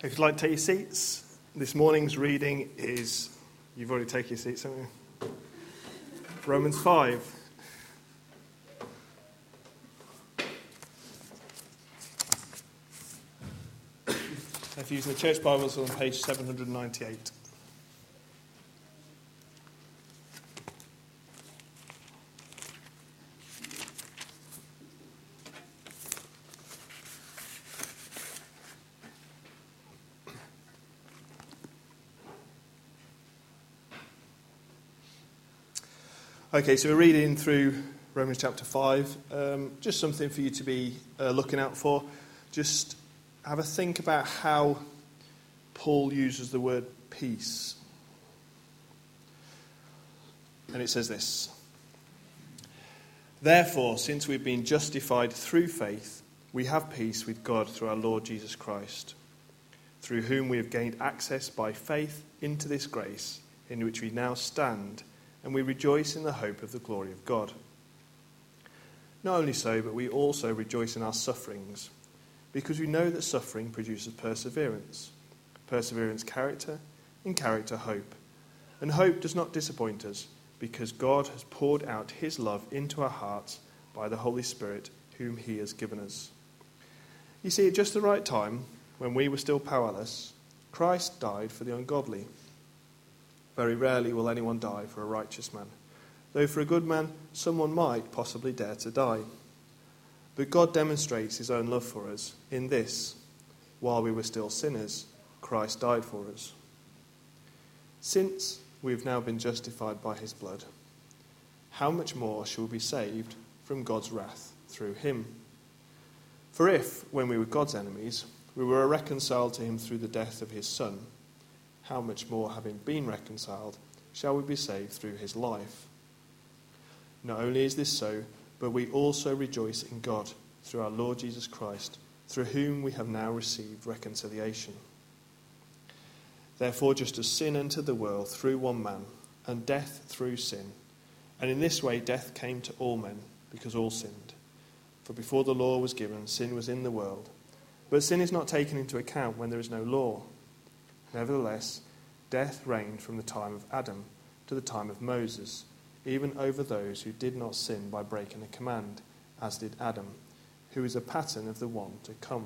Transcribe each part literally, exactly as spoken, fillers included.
If you'd like to take your seats, this morning's reading is, you've already taken your seats, haven't you? Romans five. If you're using the Church Bibles, on page seven hundred ninety-eight. Okay, so we're reading through Romans chapter five. Um, just something for you to be uh, looking out for. Just have a think about how Paul uses the word peace. And it says this: Therefore, since we've been justified through faith, we have peace with God through our Lord Jesus Christ, through whom we have gained access by faith into this grace in which we now stand, and we rejoice in the hope of the glory of God. Not only so, but we also rejoice in our sufferings, because we know that suffering produces perseverance, perseverance character, and character hope. And hope does not disappoint us, because God has poured out his love into our hearts by the Holy Spirit, whom he has given us. You see, at just the right time, when we were still powerless, Christ died for the ungodly. Very rarely will anyone die for a righteous man, though for a good man someone might possibly dare to die. But God demonstrates his own love for us in this: while we were still sinners, Christ died for us. Since we have now been justified by his blood, how much more shall we be saved from God's wrath through him? For if, when we were God's enemies, we were reconciled to him through the death of his Son, how much more, having been reconciled, shall we be saved through his life? Not only is this so, but we also rejoice in God through our Lord Jesus Christ, through whom we have now received reconciliation. Therefore, just as sin entered the world through one man, and death through sin, and in this way death came to all men, because all sinned. For before the law was given, sin was in the world, but sin is not taken into account when there is no law. Nevertheless, death reigned from the time of Adam to the time of Moses, even over those who did not sin by breaking a command, as did Adam, who is a pattern of the one to come.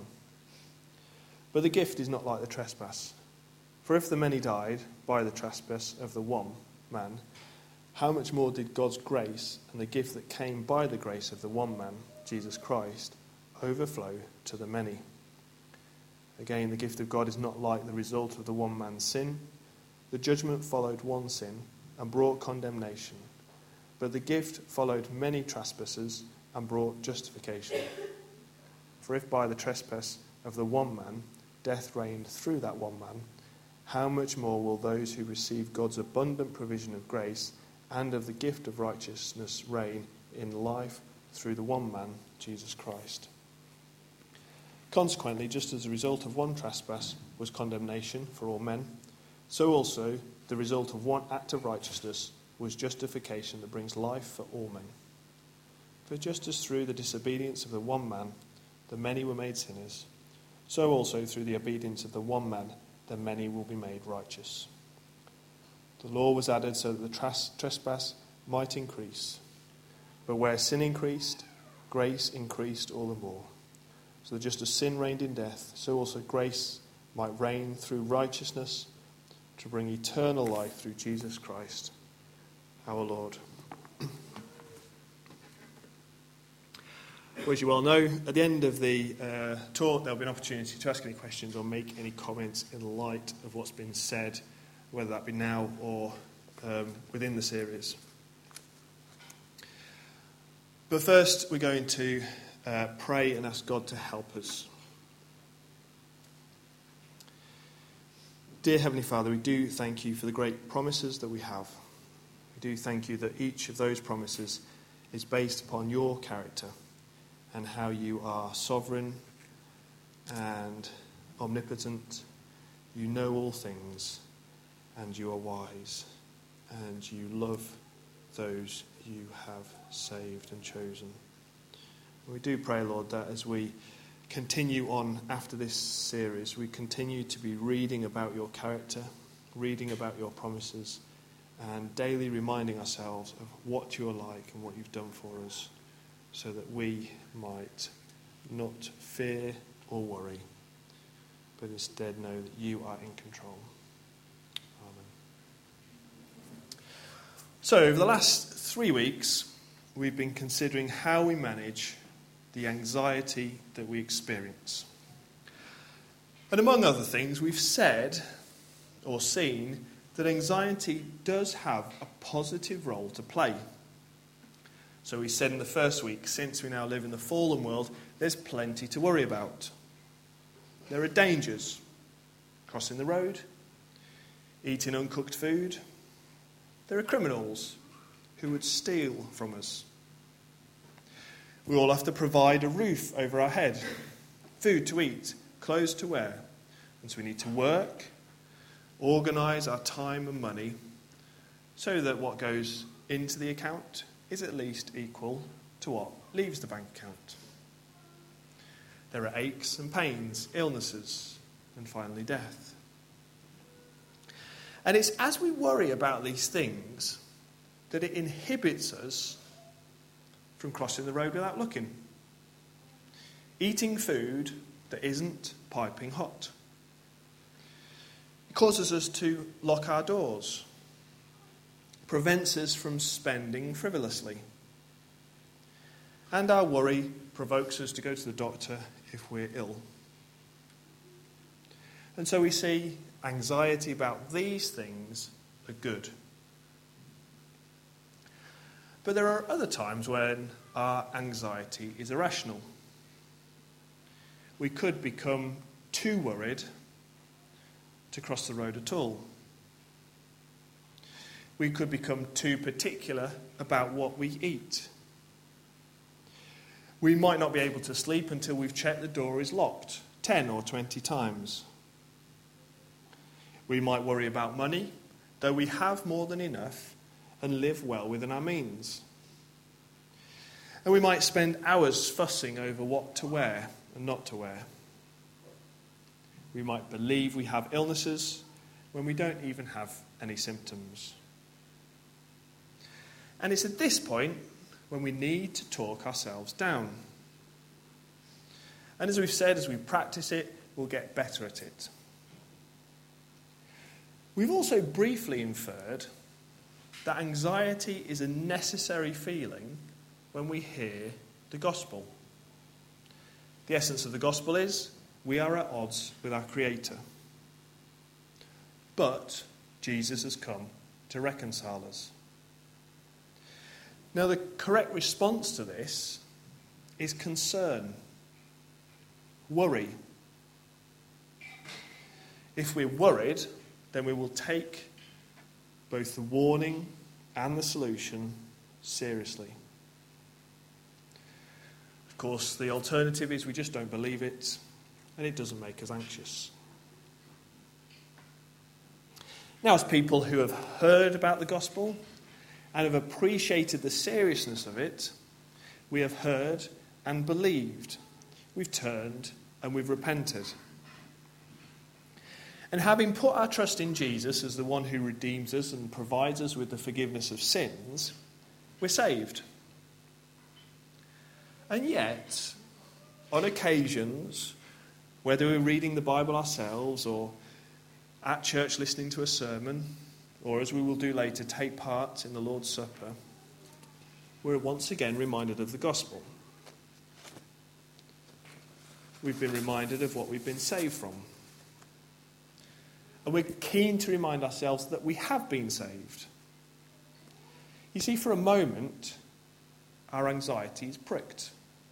But the gift is not like the trespass. For if the many died by the trespass of the one man, how much more did God's grace and the gift that came by the grace of the one man, Jesus Christ, overflow to the many? Again, the gift of God is not like the result of the one man's sin. The judgment followed one sin and brought condemnation, but the gift followed many trespasses and brought justification. For if by the trespass of the one man death reigned through that one man, how much more will those who receive God's abundant provision of grace and of the gift of righteousness reign in life through the one man, Jesus Christ? Consequently, just as the result of one trespass was condemnation for all men, so also the result of one act of righteousness was justification that brings life for all men. For just as through the disobedience of the one man the many were made sinners, so also through the obedience of the one man the many will be made righteous. The law was added so that the tras- trespass might increase. But where sin increased, grace increased all the more. So that just as sin reigned in death, so also grace might reign through righteousness to bring eternal life through Jesus Christ, our Lord. Well, as you well know, at the end of the uh, talk, there'll be an opportunity to ask any questions or make any comments in light of what's been said, whether that be now or um, within the series. But first, we're going to Uh, pray and ask God to help us. Dear Heavenly Father, we do thank you for the great promises that we have. We do thank you that each of those promises is based upon your character and how you are sovereign and omnipotent. You know all things and you are wise and you love those you have saved and chosen. We do pray, Lord, that as we continue on after this series. We continue to be reading about your character, reading about your promises, and daily reminding ourselves of what you're like and what you've done for us, so that we might not fear or worry, but instead know that you are in control. Amen. So, over the last three weeks, we've been considering how we manage the anxiety that we experience. And among other things, we've said or seen that anxiety does have a positive role to play. So we said in the first week, since we now live in the fallen world, there's plenty to worry about. There are dangers: crossing the road, eating uncooked food. There are criminals who would steal from us. We all have to provide a roof over our head, food to eat, clothes to wear. And so we need to work, organise our time and money so that what goes into the account is at least equal to what leaves the bank account. There are aches and pains, illnesses, and finally death. And it's as we worry about these things that it inhibits us from crossing the road without looking, eating food that isn't piping hot. It causes us to lock our doors, prevents us from spending frivolously, and our worry provokes us to go to the doctor if we're ill. And so we see anxiety about these things are good. But there are other times when our anxiety is irrational. We could become too worried to cross the road at all. We could become too particular about what we eat. We might not be able to sleep until we've checked the door is locked ten or twenty times. We might worry about money, though we have more than enough and live well within our means. And we might spend hours fussing over what to wear and not to wear. We might believe we have illnesses when we don't even have any symptoms. And it's at this point when we need to talk ourselves down. And as we've said, as we practice it, we'll get better at it. We've also briefly inferred that anxiety is a necessary feeling when we hear the gospel. The essence of the gospel is we are at odds with our Creator. But Jesus has come to reconcile us. Now, the correct response to this is concern, worry. If we're worried, then we will take both the warning and the solution seriously. Of course, the alternative is we just don't believe it, and it doesn't make us anxious. Now, as people who have heard about the gospel and have appreciated the seriousness of it, we have heard and believed. We've turned and we've repented. And having put our trust in Jesus as the one who redeems us and provides us with the forgiveness of sins, we're saved. And yet, on occasions, whether we're reading the Bible ourselves or at church listening to a sermon, or as we will do later, take part in the Lord's Supper, we're once again reminded of the gospel. We've been reminded of what we've been saved from. And we're keen to remind ourselves that we have been saved. You see, for a moment, our anxiety is pricked.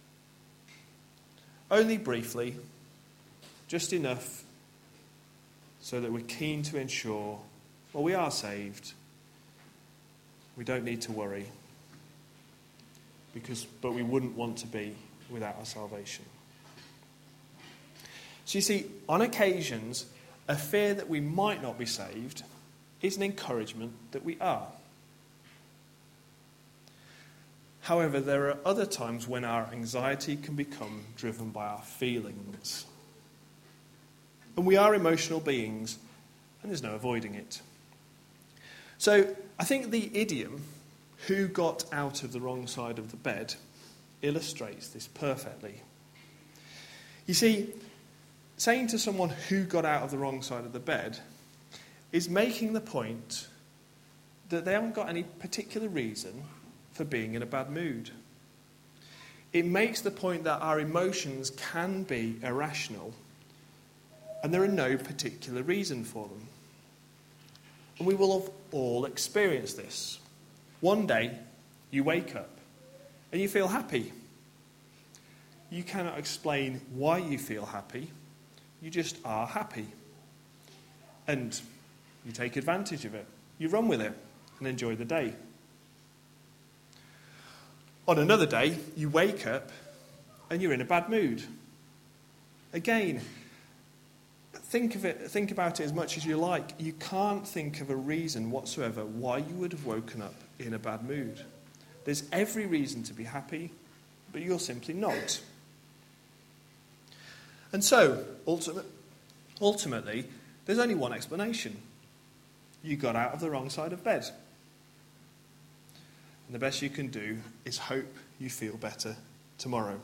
Only briefly, just enough so that we're keen to ensure, well, we are saved. We don't need to worry. Because, but we wouldn't want to be without our salvation. So you see, on occasions, a fear that we might not be saved is an encouragement that we are. However, there are other times when our anxiety can become driven by our feelings. And we are emotional beings, and there's no avoiding it. So I think the idiom, "who got out of the wrong side of the bed," illustrates this perfectly. You see, saying to someone who got out of the wrong side of the bed is making the point that they haven't got any particular reason for being in a bad mood. It makes the point that our emotions can be irrational and there are no particular reason for them. And we will have all experienced this. One day, you wake up and you feel happy. You cannot explain why you feel happy. You just are happy. And you take advantage of it. You run with it and enjoy the day. On another day, you wake up and you're in a bad mood. Again, think of it, think about it as much as you like. You can't think of a reason whatsoever why you would have woken up in a bad mood. There's every reason to be happy, but you're simply not. And so, ultimate, ultimately, there's only one explanation. You got out of the wrong side of bed. And the best you can do is hope you feel better tomorrow.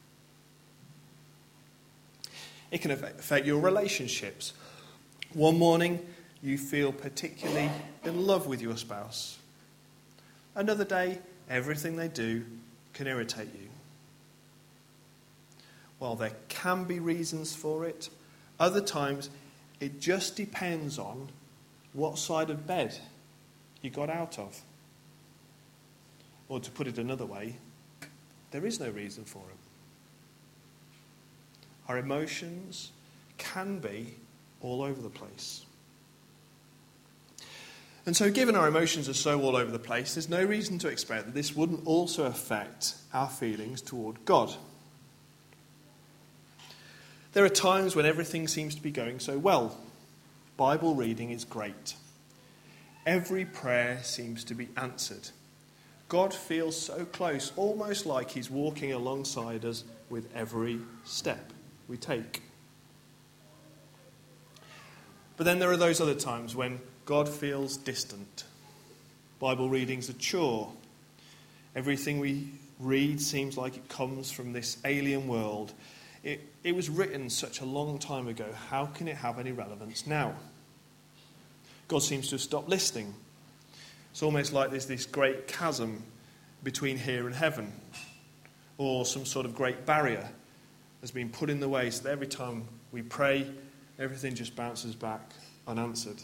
It can affect your relationships. One morning, you feel particularly in love with your spouse. Another day, everything they do can irritate you. While there can be reasons for it, other times it just depends on what side of bed you got out of. Or to put it another way, there is no reason for it. Our emotions can be all over the place. And so given our emotions are so all over the place, there's no reason to expect that this wouldn't also affect our feelings toward God. There are times when everything seems to be going so well. Bible reading is great. Every prayer seems to be answered. God feels so close, almost like he's walking alongside us with every step we take. But then there are those other times when God feels distant. Bible reading's a chore. Everything we read seems like it comes from this alien world. It, it was written such a long time ago. How can it have any relevance now? God seems to have stopped listening. It's almost like there's this great chasm between here and heaven, or some sort of great barrier has been put in the way so that every time we pray, everything just bounces back unanswered.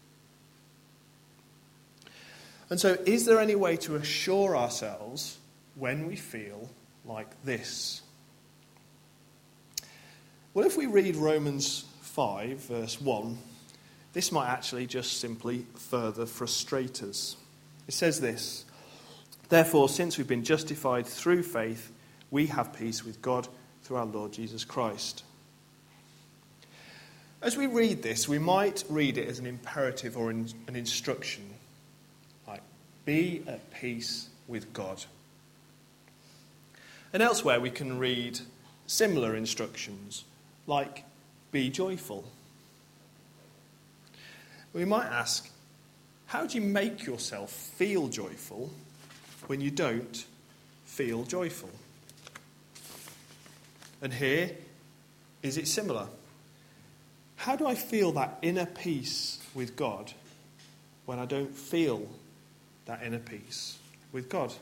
And so, is there any way to assure ourselves when we feel like this? Well, if we read Romans five, verse one, this might actually just simply further frustrate us. It says this: "Therefore, since we've been justified through faith, we have peace with God through our Lord Jesus Christ." As we read this, we might read it as an imperative or an instruction, like, be at peace with God. And elsewhere we can read similar instructions, like, be joyful. We might ask, how do you make yourself feel joyful when you don't feel joyful? And here, is it similar? How do I feel that inner peace with God when I don't feel that inner peace with God?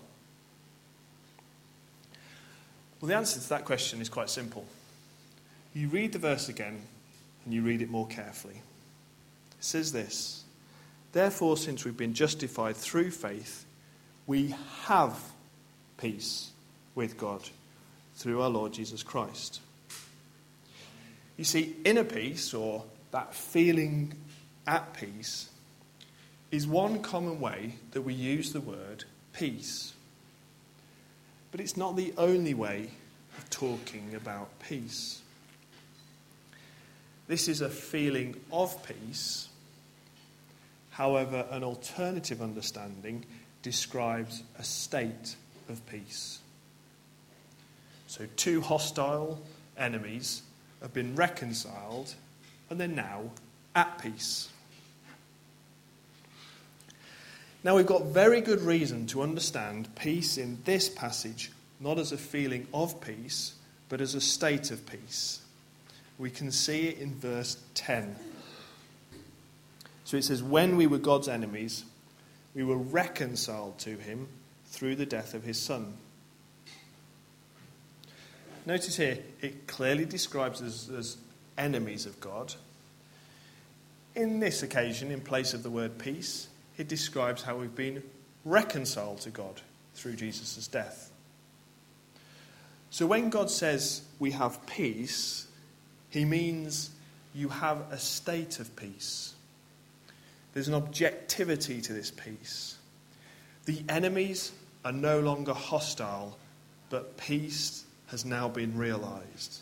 Well, the answer to that question is quite simple. You read the verse again and you read it more carefully. It says this: "Therefore, since we've been justified through faith, we have peace with God through our Lord Jesus Christ." You see, inner peace, or that feeling at peace, is one common way that we use the word peace. But it's not the only way of talking about peace. This is a feeling of peace. However, an alternative understanding describes a state of peace. So two hostile enemies have been reconciled and they're now at peace. Now we've got very good reason to understand peace in this passage, not as a feeling of peace, but as a state of peace. We can see it in verse ten. So it says, when we were God's enemies, we were reconciled to him through the death of his son. Notice here, it clearly describes us as enemies of God. In this occasion, in place of the word peace, it describes how we've been reconciled to God through Jesus' death. So when God says we have peace, he means you have a state of peace. There's an objectivity to this peace. The enemies are no longer hostile, but peace has now been realized.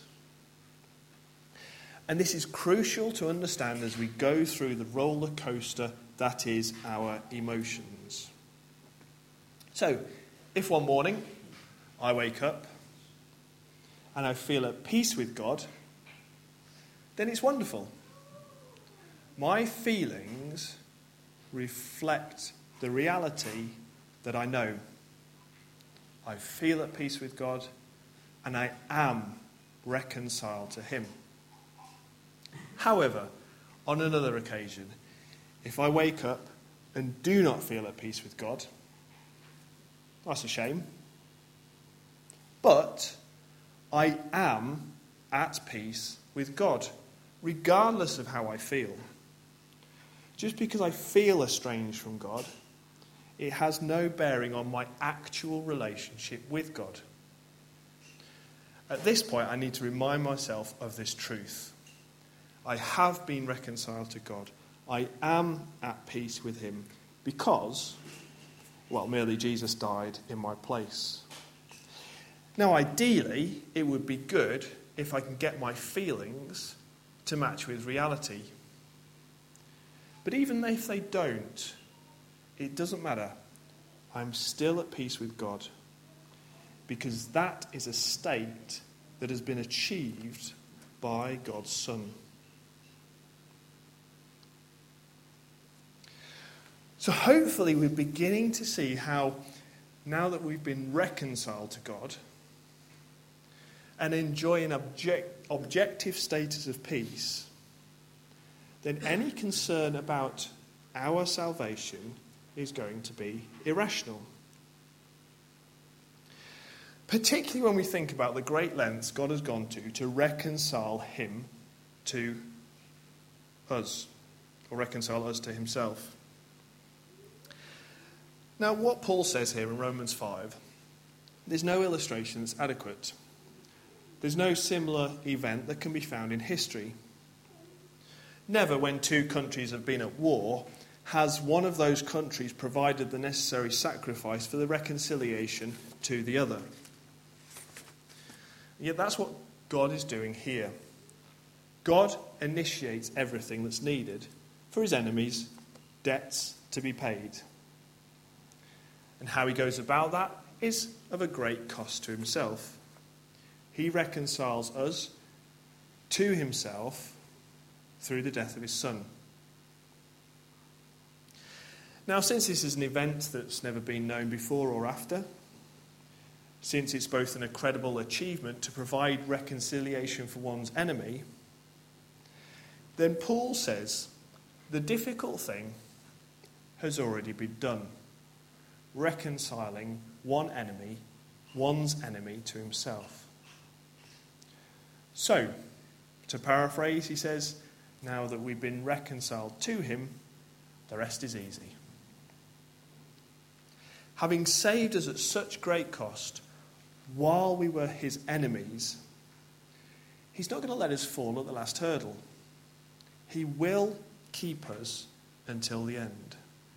And this is crucial to understand as we go through the roller coaster that is our emotions. So, if one morning I wake up and I feel at peace with God, then it's wonderful. My feelings reflect the reality that I know. I feel at peace with God and I am reconciled to him. However, on another occasion, if I wake up and do not feel at peace with God, that's a shame. But I am at peace with God, regardless of how I feel. Just because I feel estranged from God, it has no bearing on my actual relationship with God. At this point, I need to remind myself of this truth. I have been reconciled to God. I am at peace with him because, well, merely Jesus died in my place. Now, ideally, it would be good if I can get my feelings to match with reality. But even if they don't, it doesn't matter. I'm still at peace with God because that is a state that has been achieved by God's Son. So hopefully we're beginning to see how, now that we've been reconciled to God and enjoy an object, objective status of peace, then any concern about our salvation is going to be irrational. Particularly when we think about the great lengths God has gone to to reconcile him to us, or reconcile us to himself. Now, what Paul says here in Romans five, there's no illustration that's adequate. There's no similar event that can be found in history. Never, when two countries have been at war, has one of those countries provided the necessary sacrifice for the reconciliation to the other. Yet that's what God is doing here. God initiates everything that's needed for his enemies' debts to be paid. And how he goes about that is of a great cost to himself. He reconciles us to himself through the death of his son. Now, since this is an event that's never been known before or after, since it's both an incredible achievement to provide reconciliation for one's enemy, then Paul says the difficult thing has already been done. Reconciling one enemy, one's enemy to himself. So, to paraphrase, he says, now that we've been reconciled to him, the rest is easy. Having saved us at such great cost, while we were his enemies, he's not going to let us fall at the last hurdle. He will keep us until the end.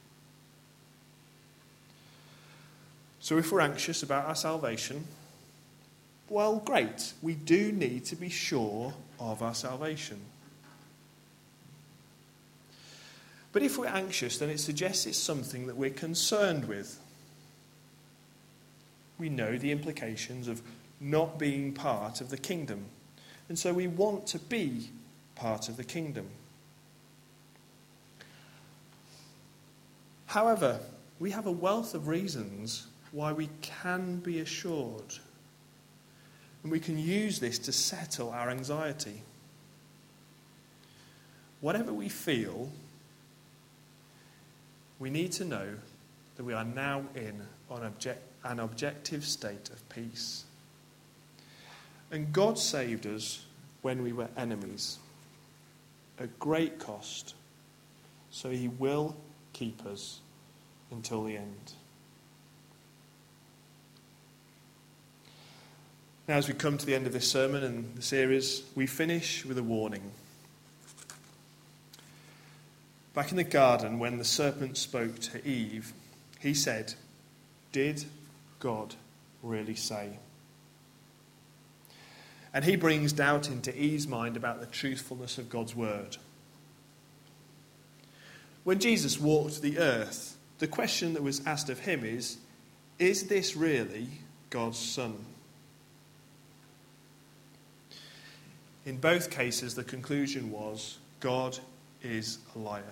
So if we're anxious about our salvation, well, great. We do need to be sure of our salvation. But if we're anxious, then it suggests it's something that we're concerned with. We know the implications of not being part of the kingdom. And so we want to be part of the kingdom. However, we have a wealth of reasons why we can be assured. And we can use this to settle our anxiety. Whatever we feel, we need to know that we are now in an, object, an objective state of peace. And God saved us when we were enemies at great cost, so he will keep us until the end. Now, as we come to the end of this sermon and the series, we finish with a warning. Back in the garden, when the serpent spoke to Eve, he said, "Did God really say?" And he brings doubt into Eve's mind about the truthfulness of God's word. When Jesus walked the earth, the question that was asked of him is, is this really God's Son? In both cases, the conclusion was, God is a liar.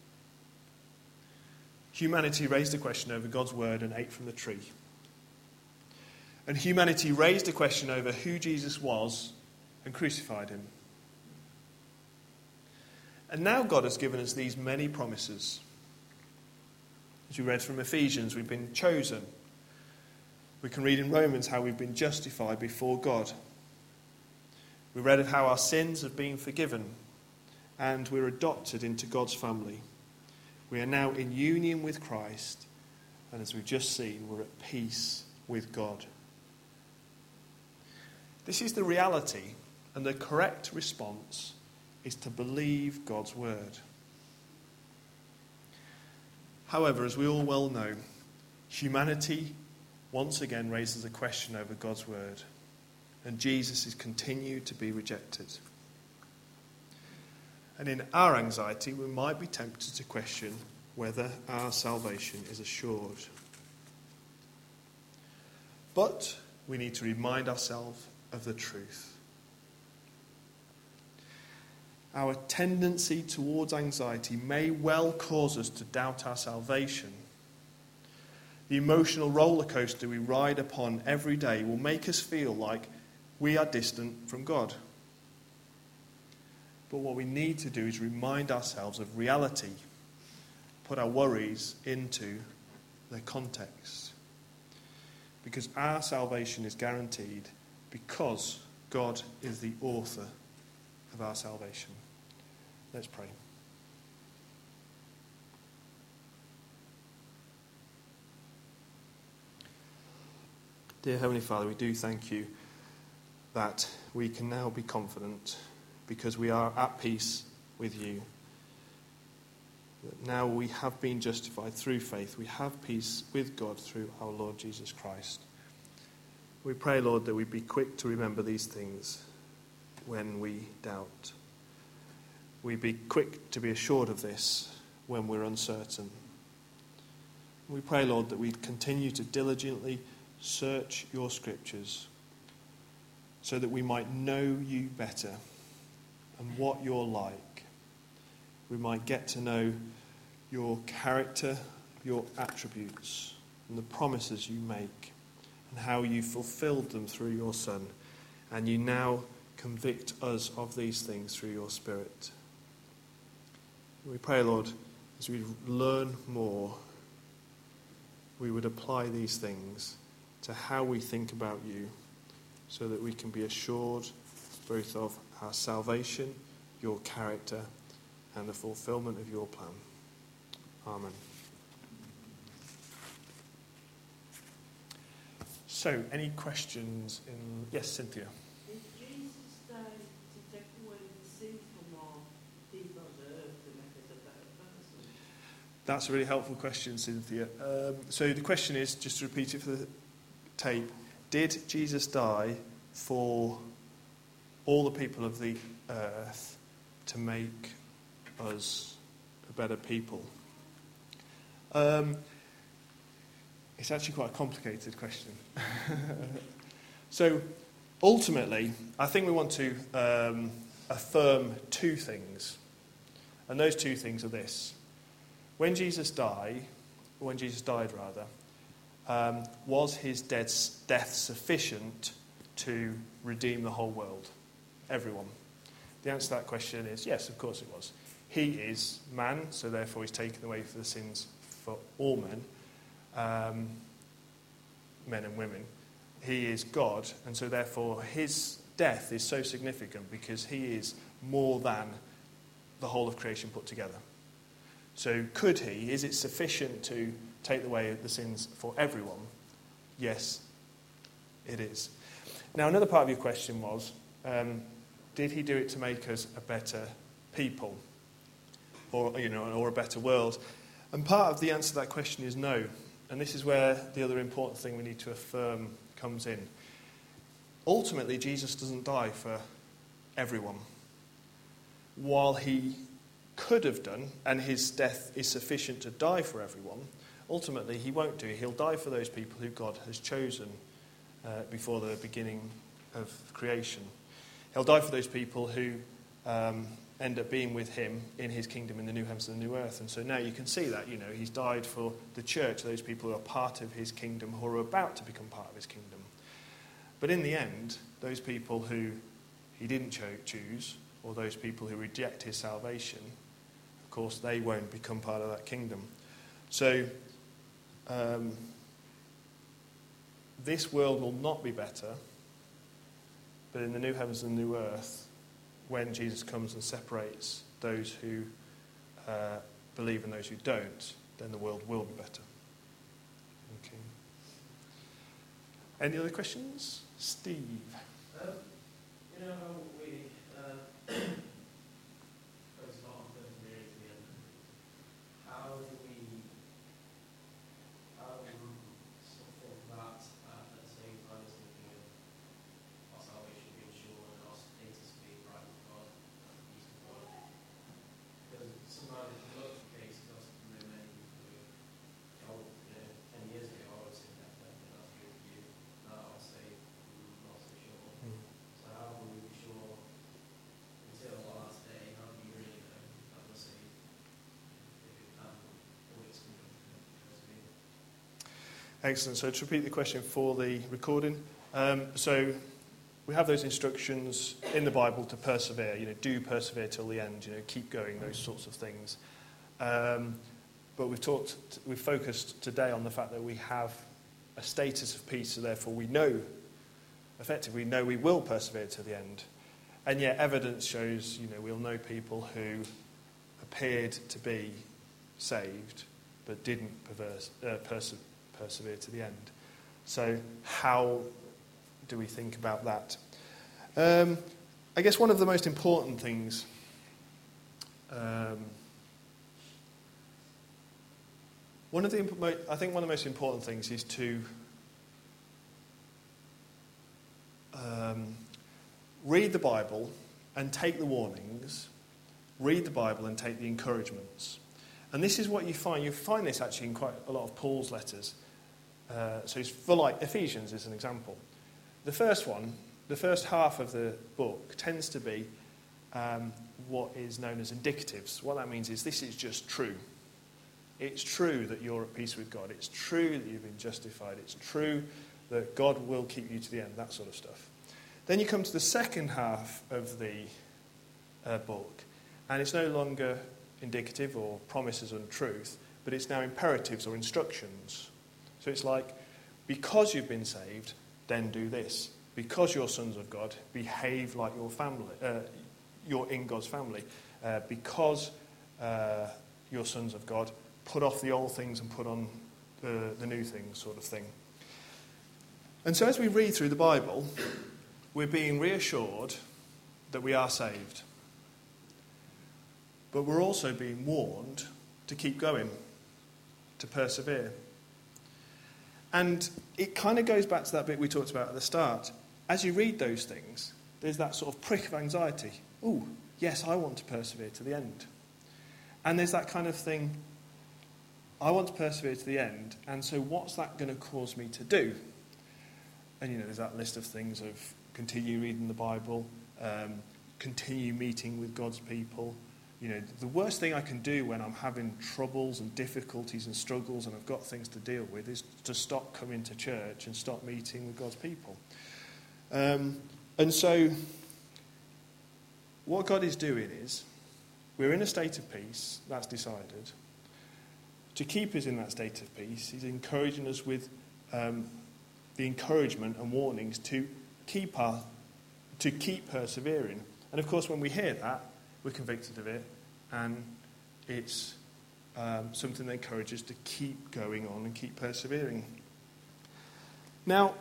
Humanity raised a question over God's word and ate from the tree. And humanity raised a question over who Jesus was and crucified him. And now God has given us these many promises. As we read from Ephesians, we've been chosen. We can read in Romans how we've been justified before God. We read of how our sins have been forgiven and we're adopted into God's family. We are now in union with Christ, and as we've just seen, we're at peace with God. This is the reality, and the correct response is to believe God's word. However, as we all well know, humanity once again raises a question over God's word, and Jesus is continued to be rejected. And in our anxiety, we might be tempted to question whether our salvation is assured. But we need to remind ourselves of the truth. Our tendency towards anxiety may well cause us to doubt our salvation. The emotional roller coaster we ride upon every day will make us feel like we are distant from God. But what we need to do is remind ourselves of reality, put our worries into their context. Because our salvation is guaranteed because God is the author of our salvation. Let's pray. Dear Heavenly Father, we do thank you that we can now be confident because we are at peace with you. That now we have been justified through faith. We have peace with God through our Lord Jesus Christ. We pray, Lord, that we be quick to remember these things when we doubt. We be quick to be assured of this when we're uncertain. We pray, Lord, that we continue to diligently search your scriptures so that we might know you better and what you're like. We might get to know your character, your attributes, and the promises you make, and how you fulfilled them through your Son. And you now convict us of these things through your Spirit. We pray, Lord, as we learn more, we would apply these things to how we think about you, so that we can be assured both of our salvation, your character, and the fulfillment of your plan. Amen. So, any questions? In yes, Cynthia. Did Jesus die to take away the sin from all people on the earth to make us a better person? That's a really helpful question, Cynthia. Um, so the question is, just to repeat it for the tape, did Jesus die for all the people of the earth to make us a better people? Um, It's actually quite a complicated question. So, ultimately, I think we want to um, affirm two things. And those two things are this. When Jesus died, or when Jesus died rather, um, was his death, death sufficient to redeem the whole world? Everyone. The answer to that question is yes, of course it was. He is man, so therefore he's taken away for the sins for all men, um, men and women. He is God, and so therefore his death is so significant because he is more than the whole of creation put together. So could he, is it sufficient to take away the sins for everyone? Yes, it is. Now another part of your question was, um, did he do it to make us a better people? Or, you know, or a better world? And part of the answer to that question is no. And this is where the other important thing we need to affirm comes in. Ultimately, Jesus doesn't die for everyone. While he could have done, and his death is sufficient to die for everyone, ultimately he won't do. He'll die for those people who God has chosen uh, before the beginning of creation. He'll die for those people who um, end up being with him in his kingdom in the new heavens and the new earth. And so now you can see that, you know, he's died for the church, those people who are part of his kingdom, who are about to become part of his kingdom. But in the end, those people who he didn't cho- choose, or those people who reject his salvation, of course, they won't become part of that kingdom. So, um, this world will not be better, but in the new heavens and new earth, when Jesus comes and separates those who uh, believe and those who don't, then the world will be better. Okay. Any other questions? Steve. Um, you know how we uh, focus a lot on perseverance and how do we how do we sort of think that uh, at the same time as thinking of our salvation being sure and our status being right with God and the peace of God? Because sometimes if you look at the case of many people who, oh, you know, ten years ago I would say that uh, that's good for you. Now I'll say mm, not so sure. Mm. So how will we be sure until the last day? How do you really know that we'll see if it can or it's going to be? Excellent. So to repeat the question for the recording. Um, so we have those instructions in the Bible to persevere. You know, do persevere till the end. You know, keep going. Those sorts of things. Um, but we've talked, we've focused today on the fact that we have a status of peace, so therefore we know, effectively, we know we will persevere to the end. And yet, evidence shows, you know, we'll know people who appeared to be saved but didn't perverse, uh, perse- persevere to the end. So, how do we think about that? Um, I guess one of the most important things. Um, one of the, I think one of the most important things is to um, read the Bible and take the warnings. Read the Bible and take the encouragements. And this is what you find. You find this actually in quite a lot of Paul's letters. Uh, so it's for like Ephesians is an example. The first one, the first half of the book tends to be um, what is known as indicatives. What that means is this is just true. It's true that you're at peace with God. It's true that you've been justified. It's true that God will keep you to the end, that sort of stuff. Then you come to the second half of the uh, book, and it's no longer indicative or promises and truth, but it's now imperatives or instructions. So it's like, because you've been saved, then do this. Because you're sons of God, behave like your family. Uh, you're in God's family. Uh, because uh, you're sons of God, put off the old things and put on the, the new things, sort of thing. And so as we read through the Bible, we're being reassured that we are saved. But we're also being warned to keep going, to persevere. And it kind of goes back to that bit we talked about at the start. As you read those things, there's that sort of prick of anxiety. Oh, yes, I want to persevere to the end. And there's that kind of thing, I want to persevere to the end, and so what's that going to cause me to do? And, you know, there's that list of things of continue reading the Bible, um, continue meeting with God's people. You know, the worst thing I can do when I'm having troubles and difficulties and struggles and I've got things to deal with is to stop coming to church and stop meeting with God's people. Um, and so what God is doing is, we're in a state of peace, that's decided. To keep us in that state of peace, he's encouraging us with um, the encouragement and warnings to keep our, to keep persevering. And of course, when we hear that, we're convicted of it, and it's um, something that encourages us to keep going on and keep persevering. Now,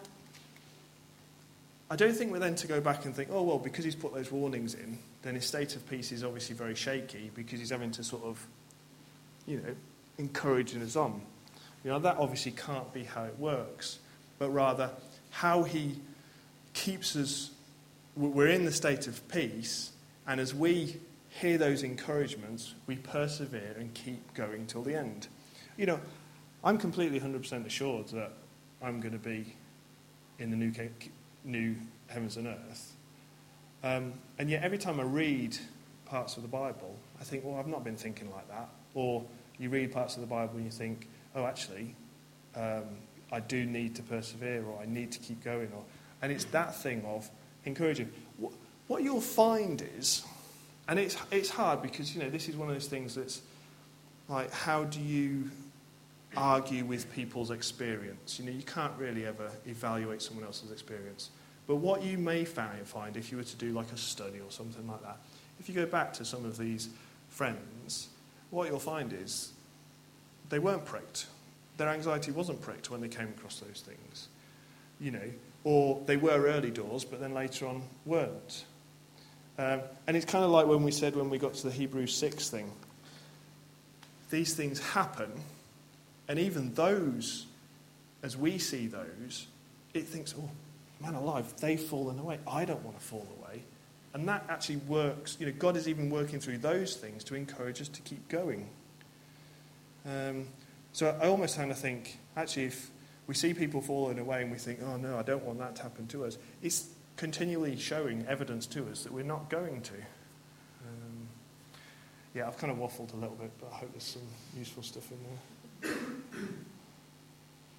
I don't think we're then to go back and think, oh, well, because he's put those warnings in, then his state of peace is obviously very shaky because he's having to sort of, you know, encouraging us on. You know, that obviously can't be how it works, but rather how he keeps us, we're in the state of peace, and as we hear those encouragements, we persevere and keep going till the end. You know, I'm completely one hundred percent assured that I'm going to be in the new, new heavens and earth. Um, and yet every time I read parts of the Bible, I think, well, I've not been thinking like that. Or you read parts of the Bible and you think, oh, actually, um, I do need to persevere, or I need to keep going. Or, and it's that thing of encouraging. What, what you'll find is, and it's it's hard because, you know, this is one of those things that's like, how do you argue with people's experience? You know, you can't really ever evaluate someone else's experience. But what you may find, if you were to do like a study or something like that, if you go back to some of these friends, what you'll find is they weren't pricked. Their anxiety wasn't pricked when they came across those things, you know, or they were early doors, but then later on weren't. Um, and it's kind of like when we said when we got to the Hebrews six thing, these things happen, and even those, as we see those, it thinks, oh, man alive, they've fallen away. I don't want to fall away. And that actually works. You know, God is even working through those things to encourage us to keep going. Um, so I almost kind of think, actually, if we see people falling away and we think, oh no, I don't want that to happen to us, it's continually showing evidence to us that we're not going to. Um, yeah, I've kind of waffled a little bit, but I hope there's some useful stuff in there.